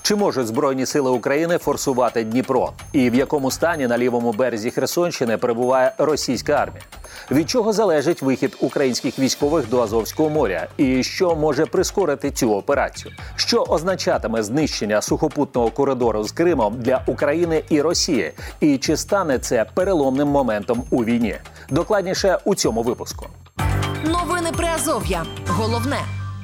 Чи можуть Збройні сили України форсувати Дніпро? І в якому стані на лівому березі Херсонщини перебуває російська армія? Від чого залежить вихід українських військових до Азовського моря? І що може прискорити цю операцію? Що означатиме знищення сухопутного коридору з Кримом для України і Росії? І чи стане це переломним моментом у війні? Докладніше у цьому випуску. Новини Приазов'я. Головне.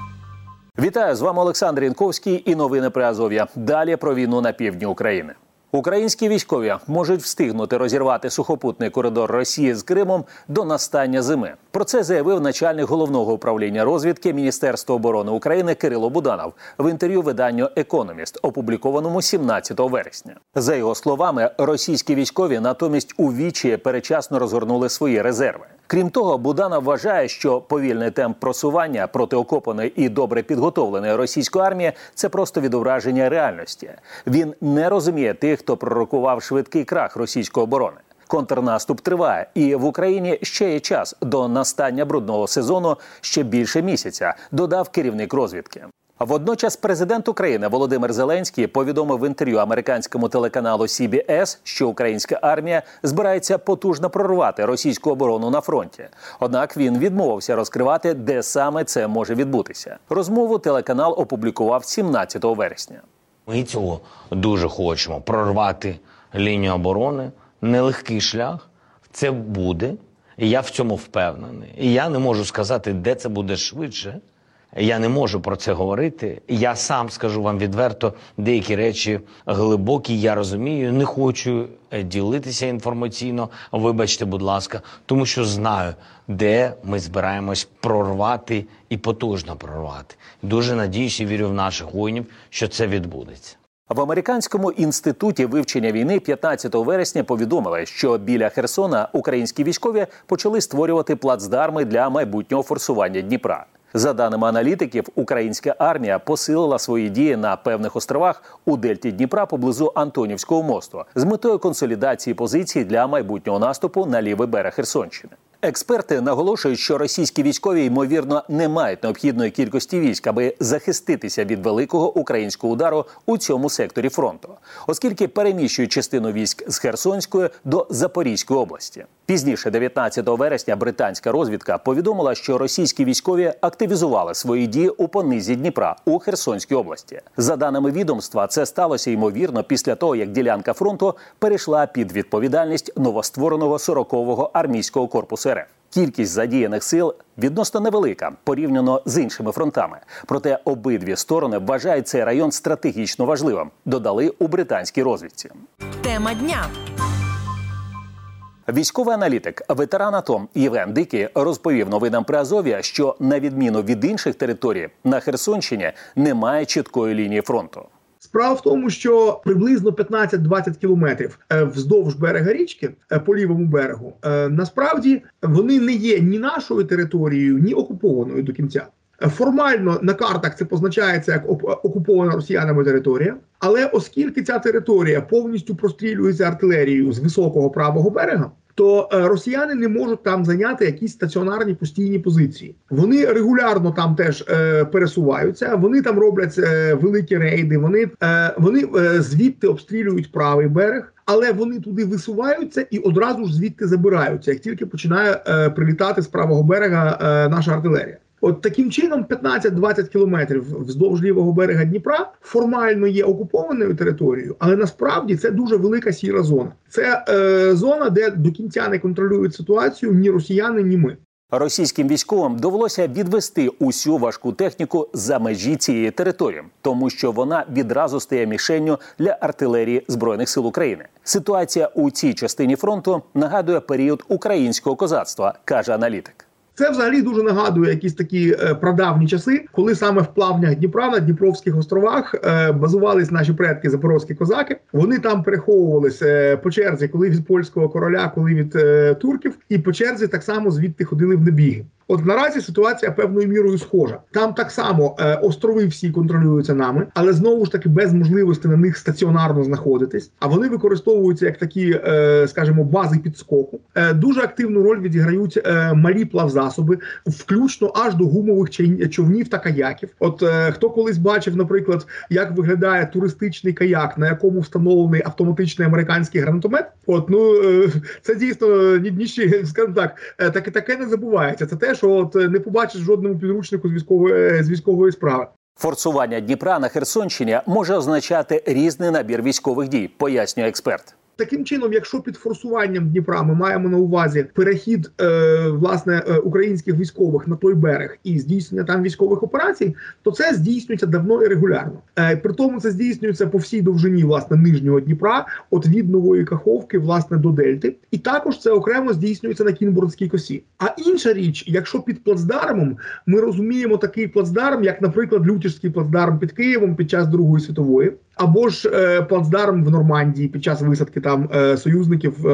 Вітаю, з вами Олександр Янковський і новини Приазов'я. Далі про війну на півдні України. Українські військові можуть встигнути розірвати сухопутний коридор Росії з Кримом до настання зими. Про це заявив начальник Головного управління розвідки Міністерства оборони України Кирило Буданов в інтерв'ю виданню «Економіст», опублікованому 17 вересня. За його словами, російські військові натомість увічі передчасно розгорнули свої резерви. Крім того, Буданов вважає, що повільний темп просування протиокопаної і добре підготовленої російської армії – це просто відображення реальності. Він не розуміє тих, хто пророкував швидкий крах російської оборони. Контрнаступ триває, і в Україні ще є час до настання брудного сезону ще більше місяця, додав керівник розвідки. Водночас президент України Володимир Зеленський повідомив в інтерв'ю американському телеканалу CBS, що українська армія збирається потужно прорвати російську оборону на фронті. Однак він відмовився розкривати, де саме це може відбутися. Розмову телеканал опублікував 17 вересня. Ми цього дуже хочемо – прорвати лінію оборони. Нелегкий шлях. Це буде. І я в цьому впевнений. І я не можу сказати, де це буде швидше. Я не можу про це говорити. Я сам скажу вам відверто, деякі речі глибокі, я розумію, не хочу ділитися інформаційно, вибачте, будь ласка, тому що знаю, де ми збираємось прорвати і потужно прорвати. Дуже надіюся і вірю в наших воїнів, що це відбудеться. В Американському інституті вивчення війни 15 вересня повідомили, що біля Херсона українські військові почали створювати плацдарми для майбутнього форсування Дніпра. За даними аналітиків, українська армія посилила свої дії на певних островах у дельті Дніпра поблизу Антонівського мосту з метою консолідації позицій для майбутнього наступу на лівий берег Херсонщини. Експерти наголошують, що російські військові, ймовірно, не мають необхідної кількості військ, аби захиститися від великого українського удару у цьому секторі фронту, оскільки переміщують частину військ з Херсонської до Запорізької області. Пізніше, 19 вересня, британська розвідка повідомила, що російські військові активізували свої дії у понизі Дніпра у Херсонській області. За даними відомства, це сталося, ймовірно, після того, як ділянка фронту перейшла під відповідальність новоствореного 40-го армійського корпусу РФ. Кількість задіяних сил відносно невелика, порівняно з іншими фронтами. Проте обидві сторони вважають цей район стратегічно важливим, додали у британській розвідці. Тема дня. Військовий аналітик, ветеран АТО Євген Дикий розповів новинам Приазов'я, що на відміну від інших територій, на Херсонщині немає чіткої лінії фронту. Справа в тому, що приблизно 15-20 кілометрів вздовж берега річки, по лівому берегу, насправді вони не є ні нашою територією, ні окупованою до кінця. Формально на картах це позначається як окупована росіянами територія, але оскільки ця територія повністю прострілюється артилерією з високого правого берега, то росіяни не можуть там зайняти якісь стаціонарні постійні позиції. Вони регулярно там теж пересуваються, вони там роблять великі рейди, вони звідти обстрілюють правий берег, але вони туди висуваються і одразу ж звідти забираються, як тільки починає прилітати з правого берега наша артилерія. От таким чином 15-20 кілометрів вздовж лівого берега Дніпра формально є окупованою територією, але насправді це дуже велика сіра зона. Це зона, де до кінця не контролюють ситуацію ні росіяни, ні ми. Російським військовим довелося відвести усю важку техніку за межі цієї території, тому що вона відразу стає мішенню для артилерії Збройних сил України. Ситуація у цій частині фронту нагадує період українського козацтва, каже аналітик. Це взагалі дуже нагадує якісь такі прадавні часи, коли саме в плавнях Дніпра на Дніпровських островах базувались наші предки запорозькі козаки. Вони там переховувалися по черзі, коли від польського короля, коли від турків, і по черзі так само звідти ходили в набіги. От наразі ситуація певною мірою схожа. Там так само острови всі контролюються нами, але знову ж таки без можливості на них стаціонарно знаходитись. А вони використовуються як такі, скажімо, бази підскоку. Дуже активну роль відіграють малі плавзасоби, включно аж до гумових човнів та каяків. От хто колись бачив, наприклад, як виглядає туристичний каяк, на якому встановлений автоматичний американський гранатомет, це дійсно скажімо так, таке не забувається. Це те, що не побачиш в жодному підручнику з військової справи. Форсування Дніпра на Херсонщині може означати різний набір військових дій, пояснює експерт. Таким чином, якщо під форсуванням Дніпра ми маємо на увазі перехід українських військових на той берег і здійснення там військових операцій, то це здійснюється давно і регулярно. При тому це здійснюється по всій довжині нижнього Дніпра, від Нової Каховки до Дельти. І також це окремо здійснюється на Кінбурзькій косі. А інша річ, якщо під плацдармом ми розуміємо такий плацдарм, як, наприклад, Лютівський плацдарм під Києвом під час Другої світової, або ж плацдарм в Нормандії під час висадки там союзників в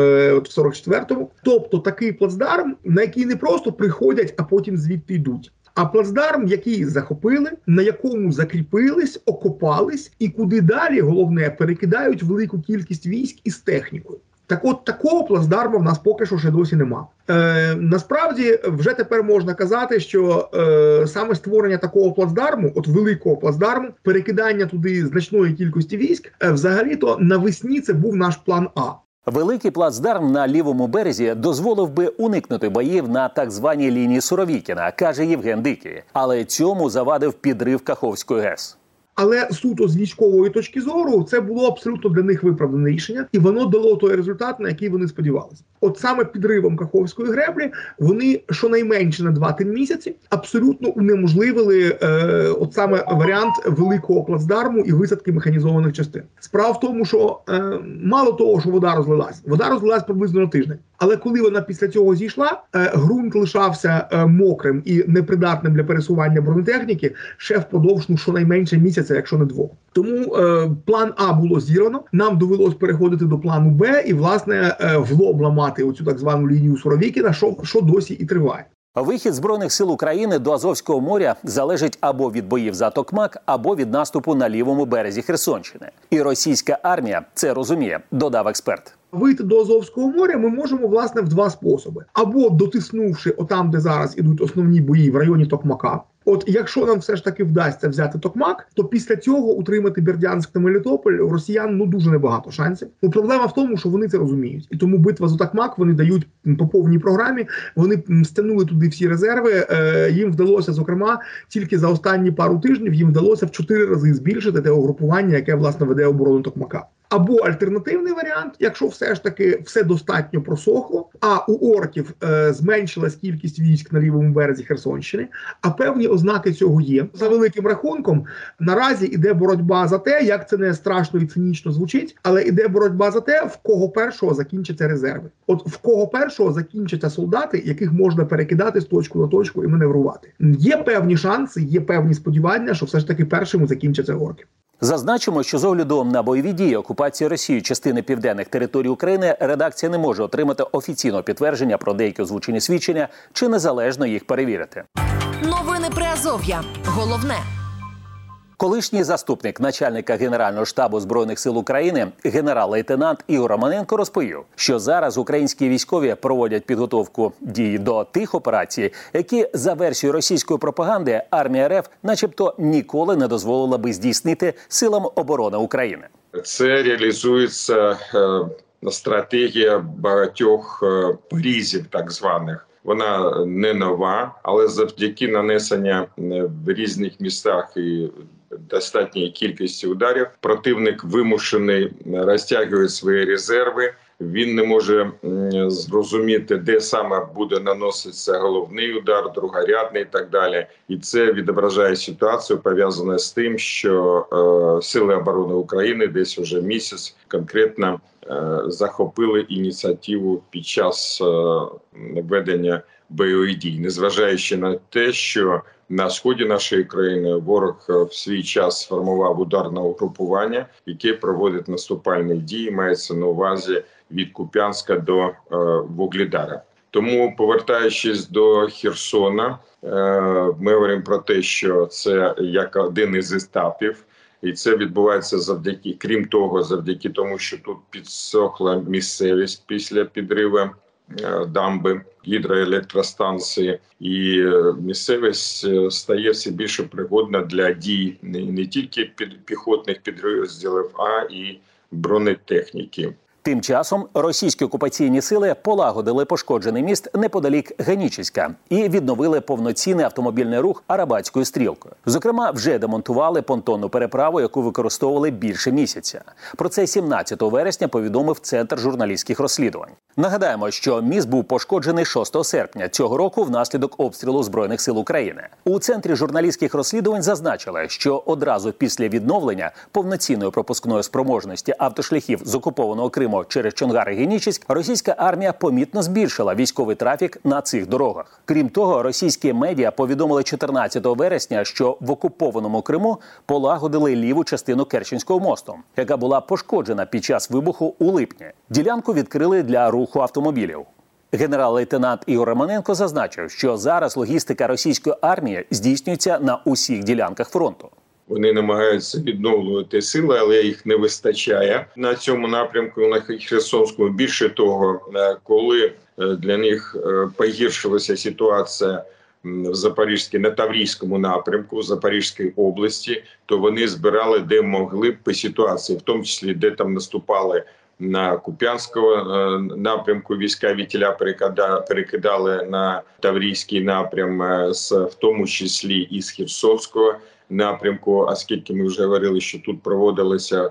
44-му. Тобто такий плацдарм, на який не просто приходять, а потім звідти йдуть. А плацдарм, який захопили, на якому закріпились, окопались і куди далі, головне, перекидають велику кількість військ із технікою. Так от, такого плацдарму в нас поки що ще досі нема. Насправді, вже тепер можна казати, що саме створення такого плацдарму, великого плацдарму, перекидання туди значної кількості військ, взагалі-то навесні це був наш план А. Великий плацдарм на лівому березі дозволив би уникнути боїв на так званій лінії Суровікіна, каже Євген Дикий. Але цьому завадив підрив Каховської ГЕС. Але суто з військової точки зору це було абсолютно для них виправдане рішення, і воно дало той результат, на який вони сподівалися. От саме підривом Каховської греблі вони щонайменше на 2-3 місяці абсолютно унеможливили саме варіант великого плацдарму і висадки механізованих частин. Справа в тому, що мало того, що вода розлилась приблизно на тиждень. Але коли вона після цього зійшла, ґрунт лишався мокрим і непридатним для пересування бронетехніки ще впродовж щонайменше місяця, якщо не 2. Тому план А було зірвано, нам довелось переходити до плану Б і, власне, в лоб ламати оцю так звану лінію Суровікіна, що досі і триває. Вихід Збройних сил України до Азовського моря залежить або від боїв за Токмак, або від наступу на лівому березі Херсонщини. І російська армія це розуміє, додав експерт. Вийти до Азовського моря ми можемо, власне, в 2 способи. Або дотиснувши отам, де зараз ідуть основні бої в районі Токмака. Якщо нам все ж таки вдасться взяти Токмак, то після цього утримати Бердянськ та Мелітополь у росіян дуже небагато шансів. Проблема в тому, що вони це розуміють. І тому битва за Токмак вони дають по повній програмі. Вони стягнули туди всі резерви. Їм вдалося, зокрема, тільки за останні пару тижнів їм вдалося в 4 рази збільшити те угрупування, яке, власне, веде оборону Токмака. Або альтернативний варіант, якщо все ж таки все достатньо просохло, а у орків зменшилась кількість військ на лівому березі Херсонщини, а певні ознаки цього є. За великим рахунком, наразі іде боротьба за те, як це не страшно і цинічно звучить, але іде боротьба за те, в кого першого закінчаться резерви. В кого першого закінчаться солдати, яких можна перекидати з точки на точку і маневрувати. Є певні шанси, є певні сподівання, що все ж таки першими закінчаться орки. Зазначимо, що з огляду на бойові дії окупації Росією частини південних територій України редакція не може отримати офіційного підтвердження про деякі озвучені свідчення чи незалежно їх перевірити. Новини Приазов'я. Головне. Колишній заступник начальника Генерального штабу Збройних сил України генерал-лейтенант Ігор Романенко розповів, що зараз українські військові проводять підготовку дій до тих операцій, які, за версією російської пропаганди, армія РФ начебто ніколи не дозволила би здійснити силам оборони України. Це реалізується стратегія багатьох порізів так званих. Вона не нова, але завдяки нанесення в різних містах і достатньої кількості ударів противник вимушений розтягувати свої резерви. Він не може зрозуміти, де саме буде наноситися головний удар, другорядний і так далі. І це відображає ситуацію, пов'язану з тим, що Сили оборони України десь уже місяць конкретно захопили ініціативу під час ведення бойових дій. Незважаючи на те, що на сході нашої країни ворог в свій час сформував ударне угрупування, яке проводить наступальні дії, мається на увазі від Куп'янська до Вугледара. Тому, повертаючись до Херсона, ми говоримо про те, що це як один із етапів. І це відбувається завдяки, крім того, завдяки тому, що тут підсохла місцевість після підриву дамби гідроелектростанції, і місцевість стає все більше пригодна для дій не тільки піхотних підрозділів, а і бронетехніки. Тим часом російські окупаційні сили полагодили пошкоджений міст неподалік Генічеська і відновили повноцінний автомобільний рух Арабатською стрілкою. Зокрема, вже демонтували понтонну переправу, яку використовували більше місяця. Про це 17 вересня повідомив Центр журналістських розслідувань. Нагадаємо, що міст був пошкоджений 6 серпня цього року внаслідок обстрілу Збройних сил України. У Центрі журналістських розслідувань зазначили, що одразу після відновлення повноцінної пропускної спроможності автошляхів з окупованого Криму через Чонгар і Генічеськ російська армія помітно збільшила військовий трафік на цих дорогах. Крім того, російські медіа повідомили 14 вересня, що в окупованому Криму полагодили ліву частину Керченського мосту, яка була пошкоджена під час вибуху у липні. Ділянку відкрили для руху автомобілів. Генерал-лейтенант Ігор Романенко зазначив, що зараз логістика російської армії здійснюється на усіх ділянках фронту. Вони намагаються відновлювати сили, але їх не вистачає на цьому напрямку, на Херсонському. Більше того, коли для них погіршилася ситуація в Запорізькій, на Таврійському напрямку, в Запорізькій області, то вони збирали де могли по ситуації, в тому числі де там наступали на Куп'янському напрямку війська, вітіля перекидали на Таврійський напрям, в тому числі і з Херсонського напрямку, оскільки ми вже говорили, що тут проводилися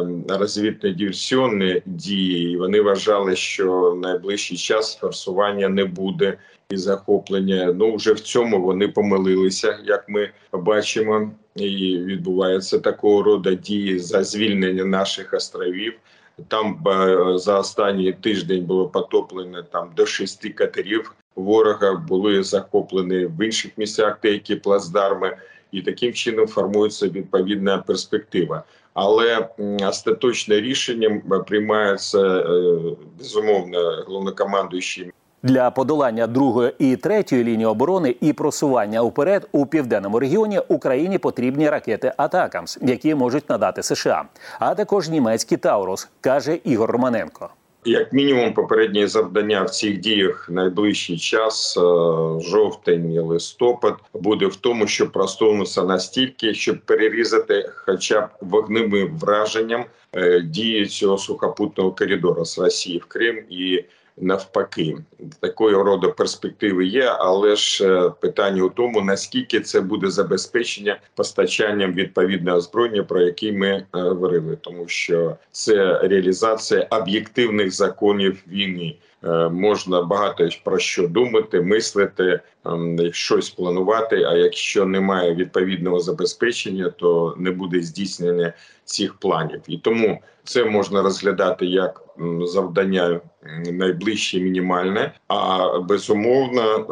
розвідно-диверсійні дії, і вони вважали, що в найближчий час форсування не буде і захоплення. Ну, вже в цьому вони помилилися, як ми бачимо, і відбуваються такого роду дії за звільнення наших островів. Там за останній тиждень було потоплено до 6 катерів ворога, були захоплені в інших місцях деякі плацдарми, і таким чином формується відповідна перспектива. Але остаточне рішення приймається, безумовно, головнокомандуючим. Для подолання другої і третьої лінії оборони і просування уперед у південному регіоні Україні потрібні ракети «Атакамс», які можуть надати США, а також німецький «Таурус», каже Ігор Романенко. Як мінімум, попереднє завдання в цих діях найближчий час, жовтень і листопад, буде в тому, щоб просунутися настільки, щоб перерізати хоча б вогневим враженням дії цього сухопутного коридору з Росії в Крим і навпаки. Такої роду перспективи є, але ж питання у тому, наскільки це буде забезпечення постачанням відповідного озброєння, про яке ми говорили. Тому що це реалізація об'єктивних законів війни. Можна багато про що думати, мислити, щось планувати, а якщо немає відповідного забезпечення, то не буде здійснення цих планів. І тому це можна розглядати як завдання найближче мінімальне, а безумовно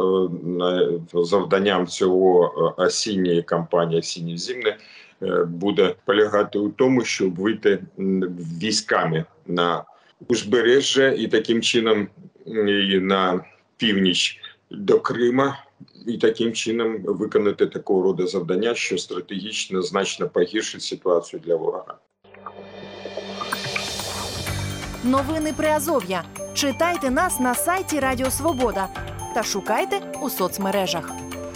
завданням цього осінньої кампанії, осінньо-зимної, буде полягати у тому, щоб вийти військами на узбережжя і таким чином і на північ до Крима, і таким чином виконати такого роду завдання, що стратегічно значно погіршить ситуацію для ворога. Новини Приазов'я. Читайте нас на сайті Радіо Свобода та шукайте у соцмережах.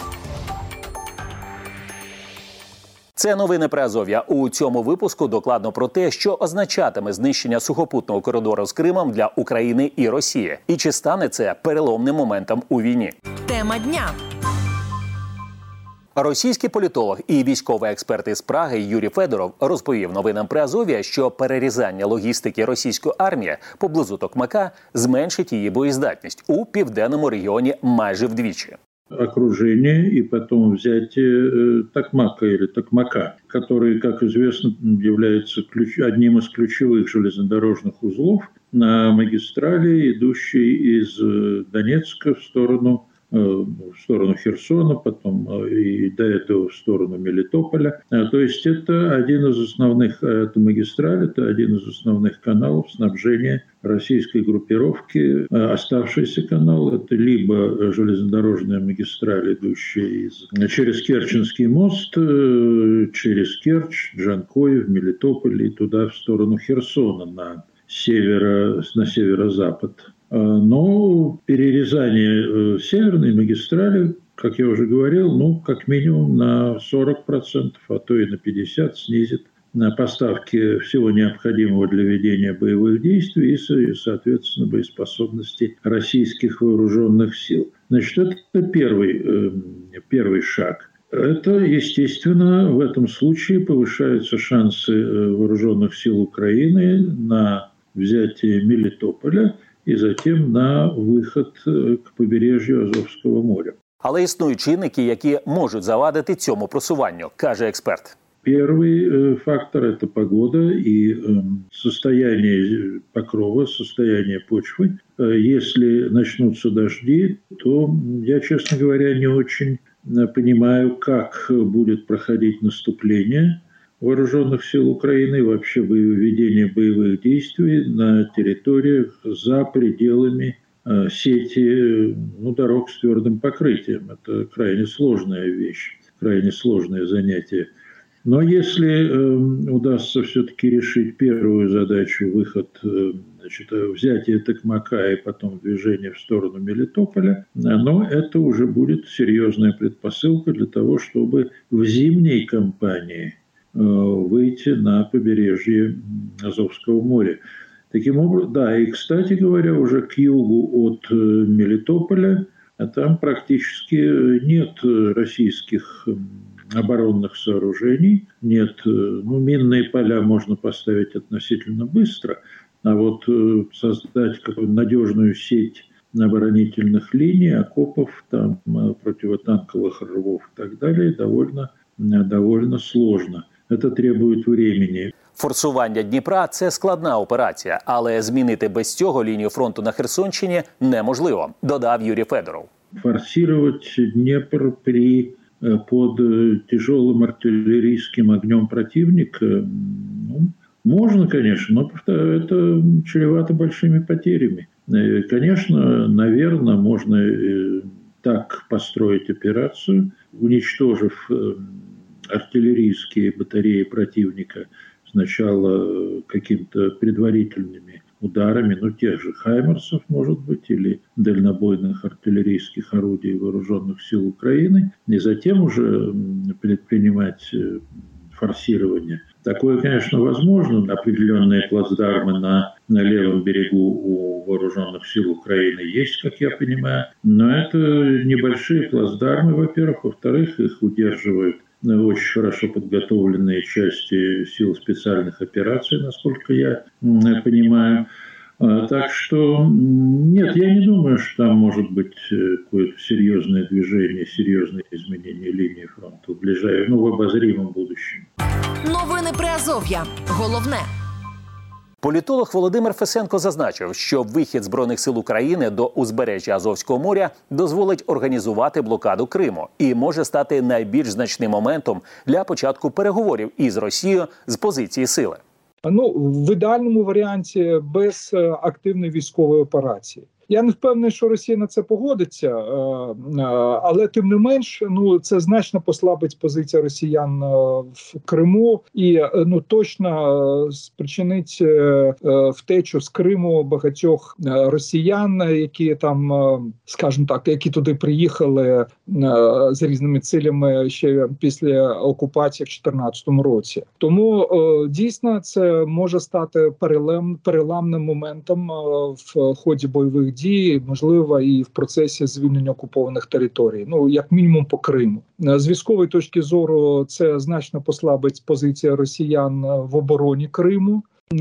Це новини Приазов'я. У цьому випуску докладно про те, що означатиме знищення сухопутного коридору з Кримом для України і Росії. І чи стане це переломним моментом у війні. Тема дня. Російський політолог і військовий експерт із Праги Юрій Федоров розповів новинам Приазов'я, що перерізання логістики російської армії поблизу Токмака зменшить її боєздатність у південному регіоні майже вдвічі. Окружение и потом взятие Токмака или Токмака, который, как известно, является одним из ключевых железнодорожных узлов на магистрали, идущей из Донецка в сторону в сторону Херсона, потом и до этого в сторону Мелитополя. То есть это один из основных, это магистраль, это один из основных каналов снабжения российской группировки. Оставшийся канал – это либо железнодорожная магистраль, идущая через Керченский мост, через Керчь, Джанкой, в Мелитополь и туда в сторону Херсона на северо-запад. Но перерезание северной магистрали, как я уже говорил, как минимум на 40%, а то и на 50% снизит на поставки всего необходимого для ведения боевых действий и, соответственно, боеспособности российских вооруженных сил. Значит, это первый шаг. Это, естественно, в этом случае повышаются шансы вооруженных сил Украины на взятие Мелитополя і затем на вихід к побережжю Азовського моря. Але існують чинники, які можуть завадити цьому просуванню, каже експерт. Первый фактор – это погода и состояние покрова, состояние почвы. Если начнутся дожди, то я, честно говоря, не очень понимаю, как будет проходить наступление вооруженных сил Украины и вообще ведение боевых действий на территориях за пределами сети дорог с твердым покрытием. Это крайне сложная вещь, крайне сложное занятие. Но если удастся все-таки решить первую задачу, взятие Токмака и потом движение в сторону Мелитополя, но это уже будет серьезная предпосылка для того, чтобы в зимней кампании выйти на побережье Азовского моря. Таким образом, да, и, кстати говоря, уже к югу от Мелитополя там практически нет российских оборонных сооружений, нет, минные поля можно поставить относительно быстро, а вот создать какую-то надежную сеть оборонительных линий, окопов, там, противотанковых рвов и так далее довольно сложно. Це требує времени. Форсування Дніпра – це складна операція, але змінити без цього лінію фронту на Херсонщині неможливо, додав Юрій Федоров. Форсировать Днепр под тяжелым артиллерийским огнем противника можно, конечно, но это чревато большими потерями. Конечно, наверное, можно так построить операцию, уничтожив артиллерийские батареи противника сначала какими-то предварительными ударами, тех же «Хаймерсов», может быть, или дальнобойных артиллерийских орудий вооруженных сил Украины, и затем уже предпринимать форсирование. Такое, конечно, возможно. Определенные плацдармы на левом берегу у вооруженных сил Украины есть, как я понимаю, но это небольшие плацдармы, во-первых. Во-вторых, их удерживают очень хорошо подготовленные части сил специальных операций, насколько я понимаю. Так что нет, я не думаю, что там может быть какое-то серьезное движение, серьезное изменение линии фронта в обозримом будущем. Новини Приазов'я. Головне. Політолог Володимир Фесенко зазначив, що вихід Збройних сил України до узбережжя Азовського моря дозволить організувати блокаду Криму і може стати найбільш значним моментом для початку переговорів із Росією з позиції сили. В ідеальному варіанті без активної військової операції. Я не впевнений, що Росія на це погодиться, але тим не менш, це значно послабить позицію росіян в Криму і точно спричинить втечу з Криму багатьох росіян, які там, скажімо так, які туди приїхали з різними цілями ще після окупації в 2014 році. Тому дійсно це може стати переламним моментом в ході бойових дій, можливо, і в процесі звільнення окупованих територій, як мінімум по Криму. З військової точки зору це значно послабить позицію росіян в обороні Криму.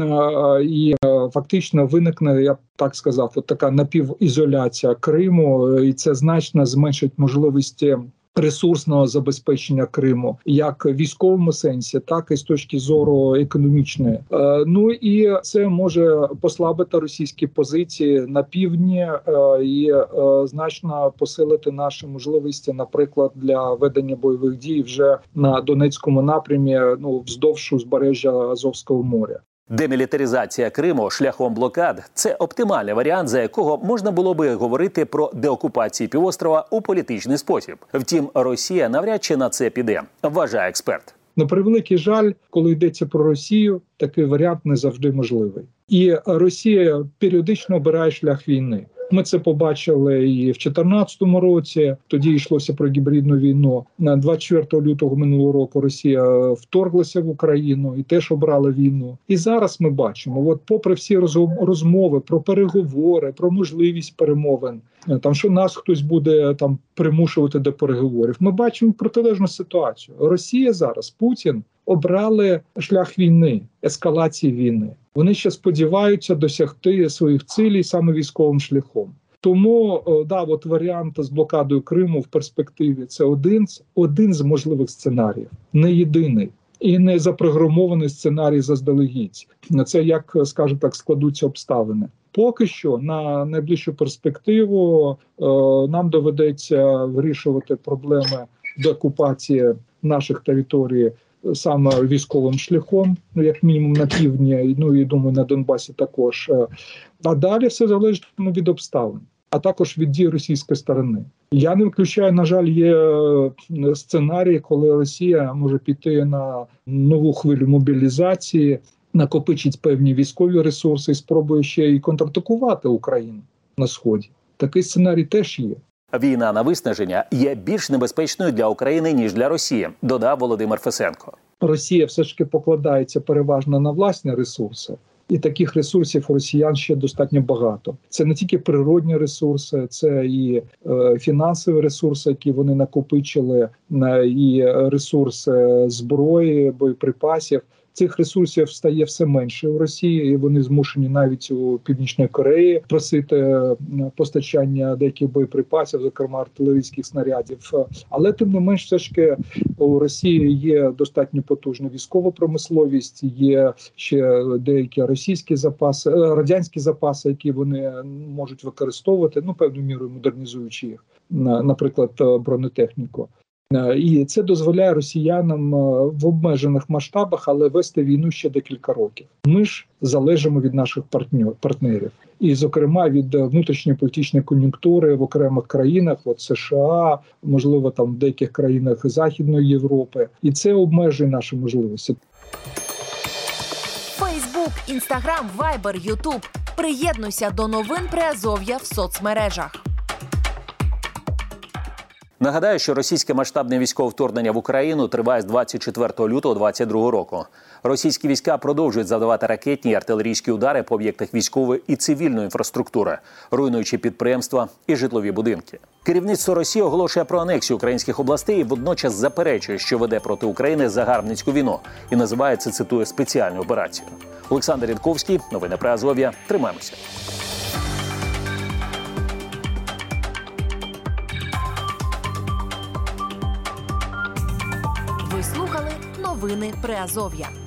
І фактично виникне, я б так сказав, така напівізоляція Криму, і це значно зменшить можливості ресурсного забезпечення Криму, як в військовому сенсі, так і з точки зору економічної. Ну і це може послабити російські позиції на півдні і значно посилити наші можливості, наприклад, для ведення бойових дій вже на Донецькому напрямі, вздовж узбережжя Азовського моря. Демілітаризація Криму шляхом блокад – це оптимальний варіант, за якого можна було би говорити про деокупацію півострова у політичний спосіб. Втім, Росія навряд чи на це піде, вважає експерт. На превеликий жаль, коли йдеться про Росію, такий варіант не завжди можливий. І Росія періодично обирає шлях війни. Ми це побачили і в 2014 році, тоді йшлося про гібридну війну. 24 лютого минулого року Росія вторглася в Україну і теж обрала війну. І зараз ми бачимо, попри всі розмови про переговори, про можливість перемовин, що нас хтось буде примушувати до переговорів, ми бачимо протилежну ситуацію. Росія зараз, Путін, обрали шлях війни, ескалації війни. Вони ще сподіваються досягти своїх цілей саме військовим шляхом. Тому, варіант з блокадою Криму в перспективі – це один з можливих сценаріїв, не єдиний. І не запрограмований сценарій заздалегідь. Це, як, скажімо так, складуться обставини. Поки що на найближчу перспективу нам доведеться вирішувати проблеми деокупації наших територій саме військовим шляхом, як мінімум на півдні, і, думаю, на Донбасі також. А далі все залежить від обставин, а також від дій російської сторони. Я не виключаю, на жаль, є сценарій, коли Росія може піти на нову хвилю мобілізації, накопичить певні військові ресурси і спробує ще і контратакувати Україну на Сході. Такий сценарій теж є. Війна на виснаження є більш небезпечною для України, ніж для Росії, додав Володимир Фесенко. Росія все ж таки покладається переважно на власні ресурси. І таких ресурсів у росіян ще достатньо багато. Це не тільки природні ресурси, це і фінансові ресурси, які вони накопичили, і ресурси зброї, боєприпасів. Цих ресурсів стає все менше у Росії, і вони змушені навіть у Північній Кореї просити постачання деяких боєприпасів, зокрема артилерійських снарядів. Але тим не менш, все ж таки у Росії є достатньо потужна військова промисловість, є ще деякі російські запаси, радянські запаси, які вони можуть використовувати, певною мірою модернізуючи їх, наприклад, бронетехніку. І це дозволяє росіянам в обмежених масштабах, але вести війну ще декілька років. Ми ж залежимо від наших партнерів. І, зокрема, від внутрішньої політичної кон'юнктури в окремих країнах, США, можливо, в деяких країнах Західної Європи. І це обмежує наші можливості. Фейсбук, Інстаграм, Вайбер, Ютуб. Приєднуйся до новин Приазов'я в соцмережах. Нагадаю, що російське масштабне військове вторгнення в Україну триває з 24 лютого 2022 року. Російські війська продовжують завдавати ракетні і артилерійські удари по об'єктах військової і цивільної інфраструктури, руйнуючи підприємства і житлові будинки. Керівництво Росії оголошує про анексію українських областей і водночас заперечує, що веде проти України загарбницьку війну і називає це, цитую, спеціальну операцію. Олександр Янковський, новини Приазов'я. Тримаємося. Ви слухали новини Приазов'я.